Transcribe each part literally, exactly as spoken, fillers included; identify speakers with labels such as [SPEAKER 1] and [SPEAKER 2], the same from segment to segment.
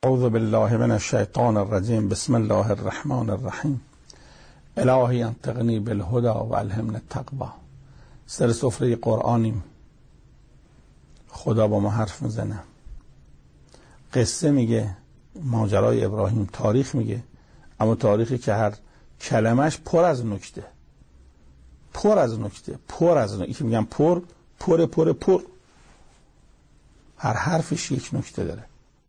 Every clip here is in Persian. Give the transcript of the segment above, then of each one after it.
[SPEAKER 1] اعوذ بالله من الشیطان الرجیم. بسم الله الرحمن الرحیم. الهی انطقنی بالهدى و الهمنا التقوی. سر سفره قرآنیم، خدا با ما حرف میزنه، قصه میگه، ماجرای ابراهیم، تاریخ میگه، اما تاریخی که هر کلمش پر از نکته، پر از نکته، پر از نکته. میگم پر پر پر پر هر حرفش یک نکته داره.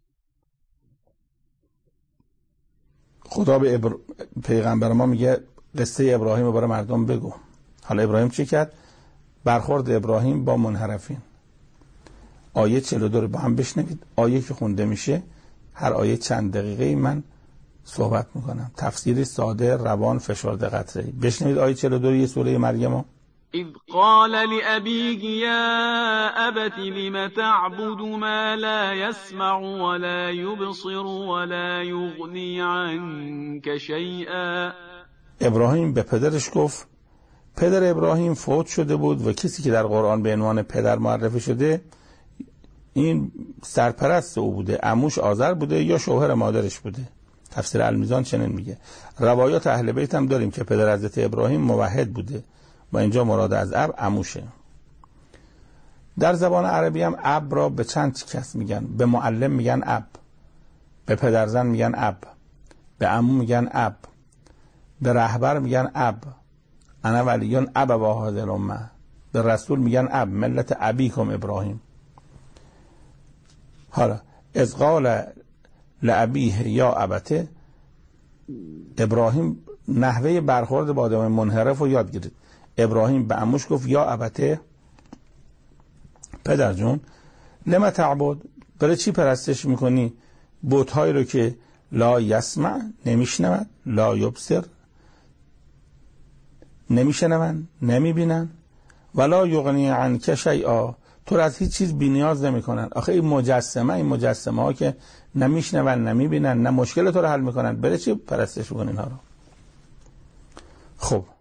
[SPEAKER 1] خدا به ابر... پیغمبر ما میگه قصه ابراهیم رو برای مردم بگو. حالا ابراهیم چی کرد؟ برخورد ابراهیم با منحرفین. آیه چهل و دو رو با هم بشنوید. آیه که خونده میشه هر آیه چند دقیقه من صحبت میکنم. تفسیری ساده، روان، فشرده قطره‌ای. بشنوید آیه چهل و دو یه سوره مریم.
[SPEAKER 2] اذ قال لأبيه یا ابت لم تعبد ما لا يسمع ولا يبصر ولا يغني عنك شيئا.
[SPEAKER 1] ابراهیم به پدرش گفت، پدر ابراهیم فوت شده بود و کسی که در قرآن به عنوان پدر معرفی شده این سرپرست او بوده، عموش آذر بوده یا شوهر مادرش بوده. تفسیر المیزان چنین میگه. روایات اهل بیت هم داریم که پدر حضرت ابراهیم موحد بوده و اینجا مراد از اب عموشه. در زبان عربی هم اب را به چند کس میگن. به معلم میگن اب، به پدرزن میگن اب، به عمو میگن اب، به رهبر میگن اب، انا ولیون اب و هذه الامه. به رسول میگن اب، ملت ابیکم ابراهیم. حالا از قال لابیه یا ابته، ابراهیم نحوه برخورد با آدم منحرف رو یاد گرفت. ابراهیم به عموش گفت یا ابته، پدر جون، لما تعبد، برای چی پرستش میکنی بت‌هایی رو که لا یسمع، نمیشنود، لا یبصر، نمیشنون، نمیبینن، ولا یغنی عنک شیئا، تو را از هیچ چیز بی‌نیاز نمیکنن. آخه این مجسمه این مجسمه ها که نمیشنون، نمیبینن، نه مشکل تو رو حل میکنن، برای چی پرستش میکنین ها رو؟ خب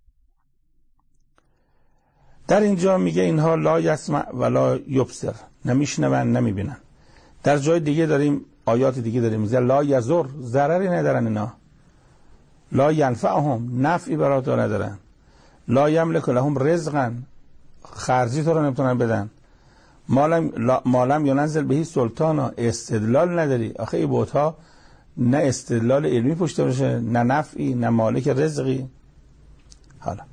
[SPEAKER 1] در اینجا میگه اینها لا یسمع ولا یبصر، نمیشنون، نمیبینن. در جای دیگه داریم آیات دیگه داریم میگه لا یضر، ضرری ندارن اینا، لا ینفعهم، نفعی برای تو ندارن، لا یملک لهم رزقا، خرجی تو رو نمیتونن بدن، مالم مالم ینزل بهی سلطانا، استدلال نداری. آخه این بوت‌ها نه استدلال علمی پشت باشه، نه نفعی، نه مالک رزقی. حالا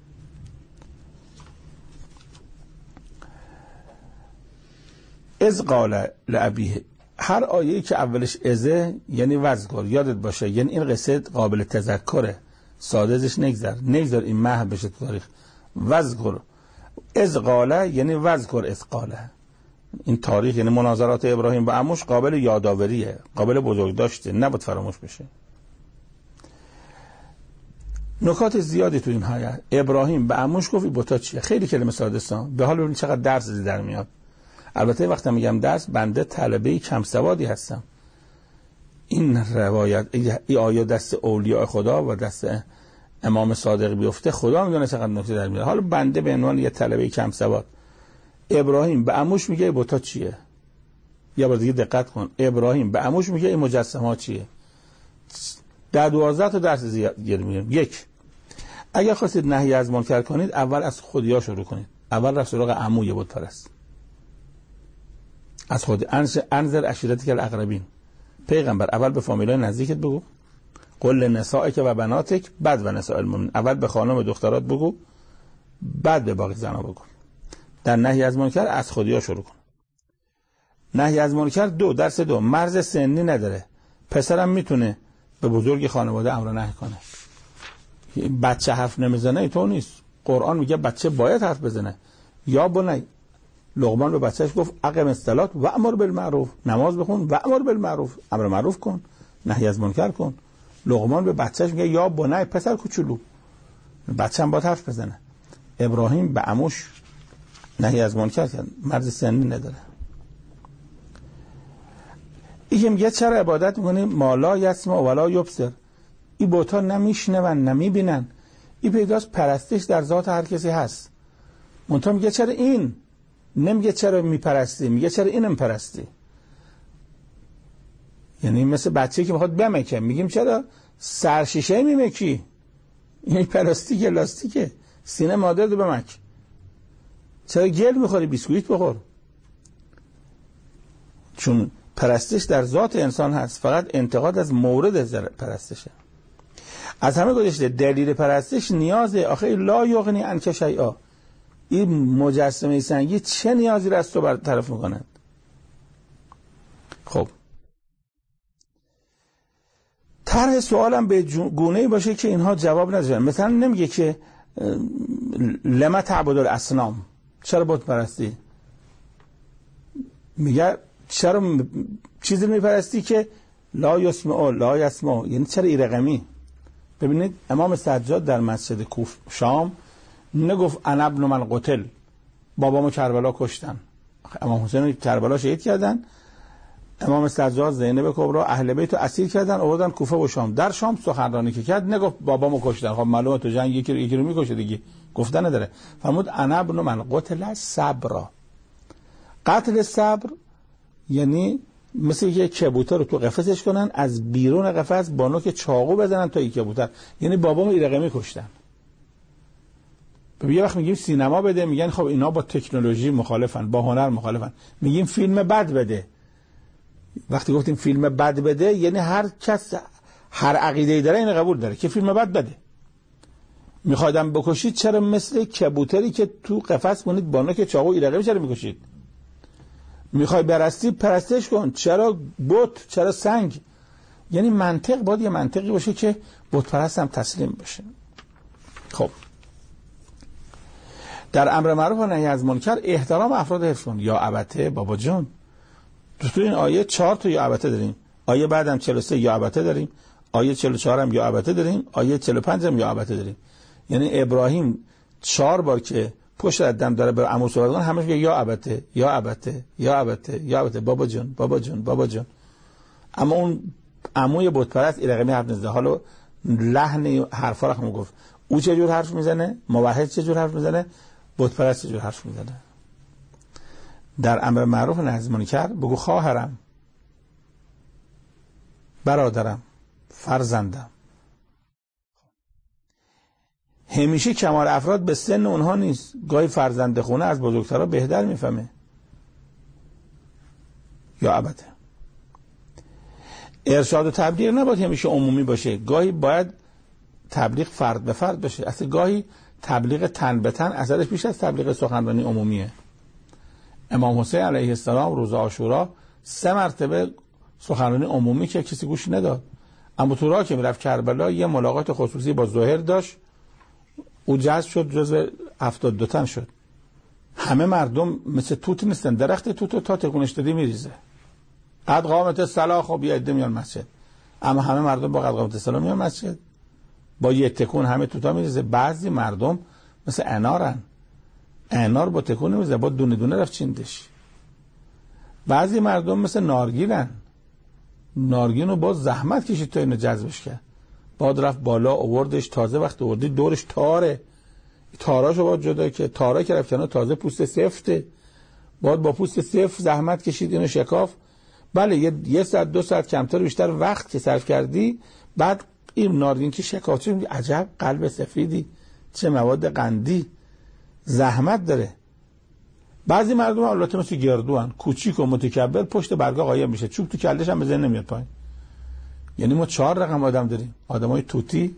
[SPEAKER 1] از قال لابیه، هر آیه‌ای که اولش ازه یعنی وذکر، یادت باشه، یعنی این قصه قابل تذکره، ساده ازش نگذر، نگذر این محو بشه تو تاریخ. وذکر از قال یعنی وذکر از قال. این تاریخ یعنی مناظرات ابراهیم با عموش قابل یادآوریه، قابل بزرگ داشته، نباید فراموش بشه. نکات زیادی تو این آیه. ابراهیم به عموش گفت این بوتا چیه؟ خیلی کلمه ساده است، به حال ببین چقدر درس در میاد. البته وقتی میگم درس، بنده طلبه کم سوادی هستم. این روایت، این آیه دست اولیاء خدا و دست امام صادق بیفته، خدا میدونه چقدر نکته در میاد. حالا بنده به عنوان یه طلبه کم سواد، ابراهیم به عموش میگه این بوتا چیه؟ یا بار دیگه دقت کن، ابراهیم به عموش میگه این مجسمه ها چیه؟ در دوازده تا درس زیاد میگم. یک، اگر خواستید نهی از منکر کنید، اول از خودیا شروع کنید. اول رفت سراغ عموی بت پرست، از خود انذر عشیرتک الاقربین. پیغمبر اول به فامیلای نزدیکت بگو، قل نسائک و بناتک، بعد و نساء المؤمنین. اول به خانم و دخترات بگو، بعد به باقی زنا بگو. در نهی از منکر از خودیا شروع کن. نهی از منکر دو، درس دو، مرز سنی نداره. پسرم میتونه به بزرگ خانواده امر نهی کنه. بچه حرف نمیزنه تو نیست. قرآن میگه بچه باید حرف بزنه. یا بنی، لقمان به بچهش گفت اقم الصلاة و امر بالمعروف، نماز بخون و امر بالمعروف، امر معروف کن، نهی از منکر کن. لقمان به بچهش میگه یا بنی، پسر کوچولو، بچه‌م باید حرف بزنه. ابراهیم به عموش نهی از منکر کرد، مرز سنی نداره. این میگه چرا عبادت میکنی ما لا یسمع ولا یبصر، این بوتا نمیشنون نمیبینن. این پیداست پرستش در ذات هر کسی هست. منتها میگه چرا این، نمیگه چرا میپرستی، میگه چرا اینم پرستی. یعنی مثل بچه که میخواد بمکه، میگیم چرا سرشیشه میمکی؟ این پلاستیک لاستیکه، سینه مادر رو بمک. چرا گل میخوری؟ بیسکویت بخور. چون پرستش در ذات انسان هست، فقط انتقاد از مورد پرستشه. از همه گذشته دلیل پرستش نیازه. آخه لا یغنی عنک شیئا، این مجسمه سنگی چه نیازی رو از تو برطرف میکنند؟ خب طرح سوالم به گونه‌ای باشه که اینها جواب نداشتن. مثلا نمیگه که لما تعبد الاصنام، چرا بت پرستی؟ میگه چرا چیزی میپرستی که لا یسمع لا یسمع، یعنی چرا این رقمی؟ ببینید امام سجاد در مسجد کوف شام نگفت انا ابن من قتل، بابامو کربلا کشتن. امام حسین کربلا شهید کردن، امام سجاد زینب کبری اهل بیت رو اسیر کردن آوردن کوفه و شام. در شام سخنرانی که کرد نگفت بابامو کشتن. خب معلومه تو جنگ یکی رو یکی رو میکشه دیگه، گفتن نداره. فرمود انا ابن من قتل صبر. قتل صبر یعنی مثل یک کبوتر رو تو قفسش کنن، از بیرون قفس با نوک چاقو بزنن تا این کبوتر، یعنی بابامو این رقمی کشتن. یه وقت میگیم سینما بده، میگن خب اینا با تکنولوژی مخالفن، با هنر مخالفن. میگیم فیلم بد بده. وقتی گفتیم فیلم بد بده یعنی هر کس هر عقیده‌ای داره این قبول داره که فیلم بد بده. میخوادم بکشید چرا مثل کبوتری که تو قفس مونید با نوک چاقو این رقمی چرا میکشید؟ میخوای برستی پرستش کن، چرا بت، چرا سنگ؟ یعنی منطق باید یه منطقی باشه که بت پرست هم تسلیم بشه. خب در امر معروف و نهی از منکر احترام افراد حفظ کن. یا ابته بابا جون، تو این آیه چهار تا یا ابته داریم، آیه بعدم چهل و سه یا ابته داریم، آیه چهل و چهار هم یا ابته داریم، آیه چهل و پنج هم یا ابته داریم. یعنی ابراهیم چهار بار که پشت دم داره به عمو صحبت کنه همش میگه یا ابته یا ابته یا ابته یا ابته، بابا جون بابا جون بابا جون. اما اون عموی بت پرست این رقمی حرف نزده. حالا لحن حرفا رو هم گفت. او چه جور حرف میزنه؟ موحد چه جور حرف میزنه؟ بت پرست چه جور حرف میزنه؟ در امر معروف و نهی از منکر بگو خواهرم، برادرم، فرزندم. همیشه کمال افراد به سن اونها نیست. گاهی فرزند خونه از بزرگترها بهتر میفهمه. یا ابته. ارشاد و تبلیغ نباید همیشه عمومی باشه. گاهی باید تبلیغ فرد به فرد باشه. اصلا گاهی تبلیغ تن به تن اثرش بیش از تبلیغ سخنرانی عمومیه. امام حسین علیه السلام روز عاشورا سه مرتبه سخنرانی عمومی که کسی گوش نداد. اما تو راه که میرفت کربلا یه ملاقات خصوصی با زهیر داشت، او جذب شد، جزو هفتاد دو تن شد. همه مردم مثل توت نیستن، درخت توتو تا تکونش دادی میریزه. قد قامت الصلاة، خب یه عده میان مسجد، اما همه مردم با قد قامت الصلاة میان مسجد، با یه تکون همه توتا میریزه. بعضی مردم مثل انارن، انار با تکون نمیزه، با دونه دونه رفت چیندش. بعضی مردم مثل نارگیلن، نارگین رو با زحمت کشید تا اینو جذبش کرد، بعد رفت بالا آوردش، تازه وقت آوردی دورش تاره، تاراشو باید جدا که تارا که رفت تازه پوست سفته، باید با پوست سفت زحمت کشید اینو شکاف. بله یه, یه ساعت دو ساعت کمتر بیشتر وقت که صرف کردی، بعد این نارگین که شکاف چه عجب قلب سفیدی، چه مواد قندی، زحمت داره. بعضی مردم البته مثل گردو هن، کوچیک و متکبر، پشت برگا قایم میشه، چوب تو کلش هم بزن نمیاد پایین. یعنی ما چهار رقم آدم داریم، آدمای توتی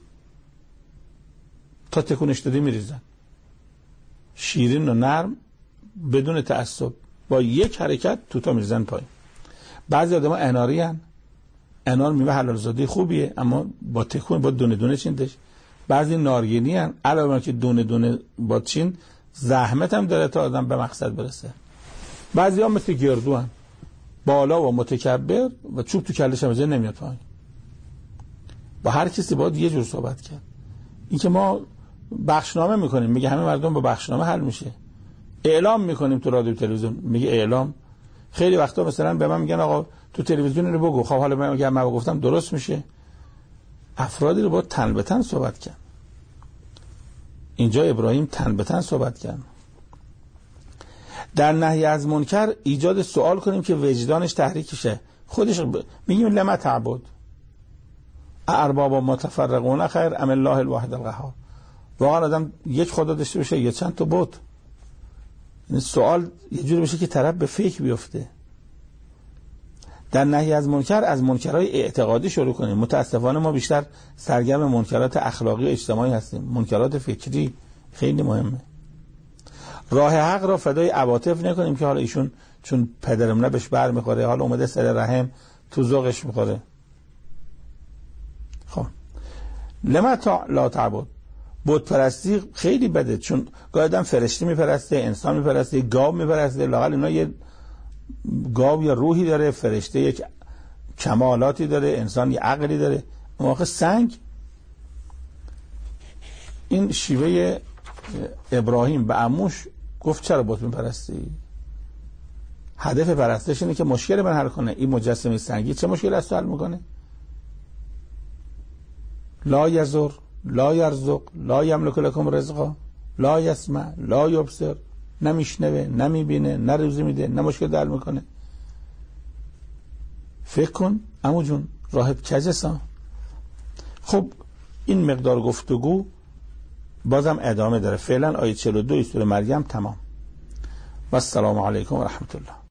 [SPEAKER 1] تا تکونش دادی میریزن، شیرین و نرم بدون تعصب، با یک حرکت توتا میریزن پایین. بعضی آدما اناری هن، انار میوه حلال زاده خوبیه اما با تکون با دونه دونه چیندش. بعضی نارگینی هن، علاوه که دونه دونه با چین زحمت هم داره تا آدم به مقصد برسه. بعضی ها مثل گردو هن، بالا و متکبر و چوب تو کلش هم نمیاد پایین. با هر کسی باید یه جور صحبت کرد. این که ما بخشنامه میکنیم، میگه همه مردم با بخشنامه حل میشه. اعلام میکنیم تو رادیو تلویزیون، میگه اعلام. خیلی وقتا مثلا به من میگن آقا تو تلویزیون رو بگو، خب حالا من میگم من گفتم درست میشه. افرادی رو باید تن به تن صحبت کرد. اینجا ابراهیم تن به تن صحبت کرد. در نهی از منکر ایجاد سوال کنیم که وجدانش تحریک شه. خودش ب... میگیم لما تعبد ارباب متفرقون خیر ام الله الواحد القهار. واقعا آدم یک خدا داشته باشه یا چند تا بت؟ این سوال یه جوری بشه که طرف به فکر بیفته. در نهی از منکر از منکرهای اعتقادی شروع کنیم. متاسفانه ما بیشتر سرگرم منکرات اخلاقی و اجتماعی هستیم. منکرات فکری خیلی مهمه. راه حق را فدای عواطف نکنیم که حالا ایشون چون پدرم بهش بر میخوره، حالا اومده سر رحم تو ذوقش میخوره. خب لما تا لا تعبد، بت پرستی خیلی بده، چون گاهی آدم فرشته میپرسته، انسان میپرسته، گاو میپرسته. لااقل اینا یه گاو یا روحی داره، فرشته یک کمالاتی داره، انسان یه عقلی داره. اون واقع سنگ، این شیوه ابراهیم به عموش گفت چرا بت میپرستی؟ هدف پرستش اینه که مشکل من حل کنه. این مجسمه سنگی چه مشکل است حل میکنه؟ لا یزر، لا یرزق، لا یملک لکم رزقا، لا یسمع، لا یبصر، نمیشنوه، نمیبینه، نه روزی میده، نه مشکل حل میکنه. فکر کن عمو جون، راهب کجسا. خب این مقدار گفتگو بازم ادامه داره. فعلا آیه چهل و دو سوره مریم تمام. و السلام علیکم و رحمت الله.